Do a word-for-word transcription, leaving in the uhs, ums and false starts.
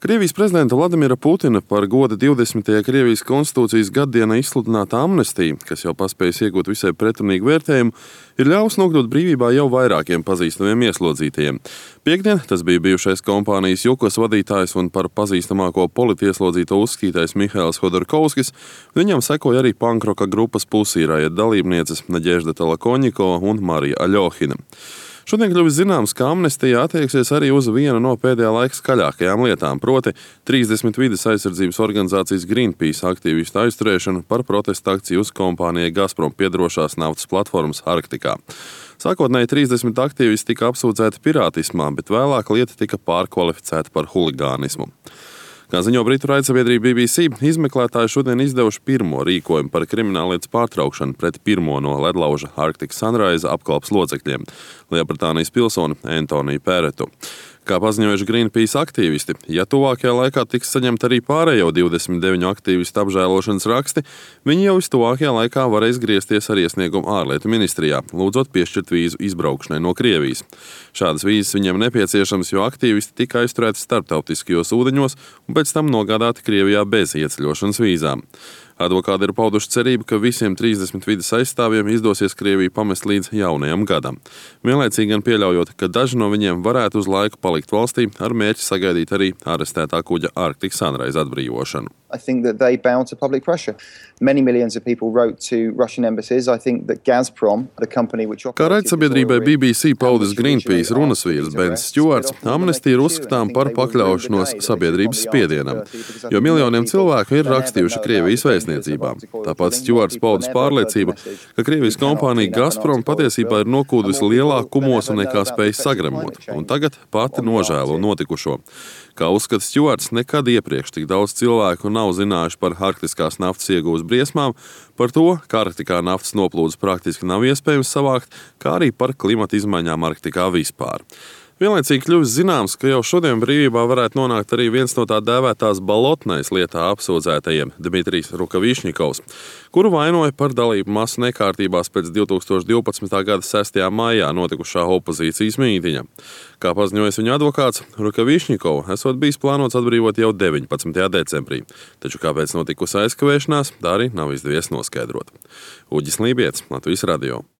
Krievijas prezidenta Vladimira Putina par goda divdesmitajai Krievijas konstitūcijas gaddienai izsludināta amnestija, kas jau paspējusi iegūt visai pretrunīgu vērtējumu, ir ļāvusi nokļūt brīvībā jau vairākiem pazīstamiem ieslodzītajiem. Piektdien tas bija bijušais kompānijas Jukos vadītājs un par pazīstamāko politieslodzīto uzskatītais Mihails Hodorkovskis, viņam sekoja arī pankroka grupas Pusīraja dalībnieces Nadežda Talakonjiko un Marija Aļohina. Šodien kļuvis zināms, ka amnestija attieksies arī uz vienu no pēdējā laika skaļākajām lietām, proti trīsdesmit vides aizsardzības organizācijas Greenpeace aktīvistu aizturēšanu par protesta akciju uz kompānijai Gazprom piederošās naftas platformas Arktikā. Sākotnēji trīsdesmit aktīvisti tika apsūdzēti pirātismā, bet vēlāk lieta tika pārkvalificēta par huligānismu. Kā ziņo britu raidsabiedrība B B C, izmeklētāji šodien izdevuši pirmo rīkojumu par krimināllietas pārtraukšanu pret pirmo no ledlauža Arctic Sunrise apkalpes locekļiem – Lielbritānijas pilsoni Antoniju Pēretu. Kā paziņojuši Greenpeace aktīvisti, ja tuvākajā laikā tiks saņemti arī pārējo divdesmit deviņu aktīvistu apžēlošanas raksti, viņi jau vistuvākajā laikā varēs griezties ar iesniegumu ārlietu ministrijā, lūdzot piešķirt vīzu izbraukšanai no Krievijas. Šādas vīzes viņiem nepieciešams, jo aktīvisti tika aizturēti starptautiskajos ūdeņos un pēc tam nogādāti Krievijā bez ieceļošanas vīzām. Advokāti ir pauduši cerību, ka visiem trīsdesmit vides aizstāvjiem izdosies Krieviju pamest līdz jaunajam gadam. Vienlaicīgi gan pieļaujot, ka daži no viņiem varētu uz laiku palikt valstī ar mērķi sagaidīt arī arestētā kuģa Arctic Sunrise atbrīvošanu. I think that they bow to public pressure. Many millions of people wrote to Russian embassies. I think that Gazprom, the company which Kā raidsabiedrībai B B C paudis Greenpeace runas vīrs Bens Stjuarts, amnestija ir uzskatām par pakļaušanos sabiedrības spiedienam, jo miljoniem cilvēku ir rakstījuši Krievijas vēstniecībām. Tāpat Stjuarts paudis pārliecību, ka Krievijas kompānija Gazprom patiesībā ir nokūdusi lielāku kumosu nekā spēj sagremot, un tagad pati nožēlo notikušo. Kā uzskata Stjuarts, nekad iepriekš tik daudz cilvēku nav zinājuši par arktiskās naftas iegūves briesmām, par to, ka Arktikā naftas noplūdes praktiski nav iespējams savākt, kā arī par klimata izmaiņām Arktikā vispār. Vienlaicīgi kļuvis zināms, ka jau šodien brīvībā varētu nonākt arī viens no tā dēvētās Balotnais lietā apsūdzētajiem Dmitrijs Rukavišņikovs, kuru vainoja par dalību masu nekārtībās pēc divtūkstoš divpadsmitā gada sestajā maijā notikušā opozīcijas mītiņa. Kā paziņojas viņa advokāts, Rukavišņikovu esot bijis plānots atbrīvot jau deviņpadsmitajā decembrī, taču kāpēc notikusi aizkavēšanās, tā arī nav izdevies noskaidrot. Uģis Lībietis, Latvijas radio.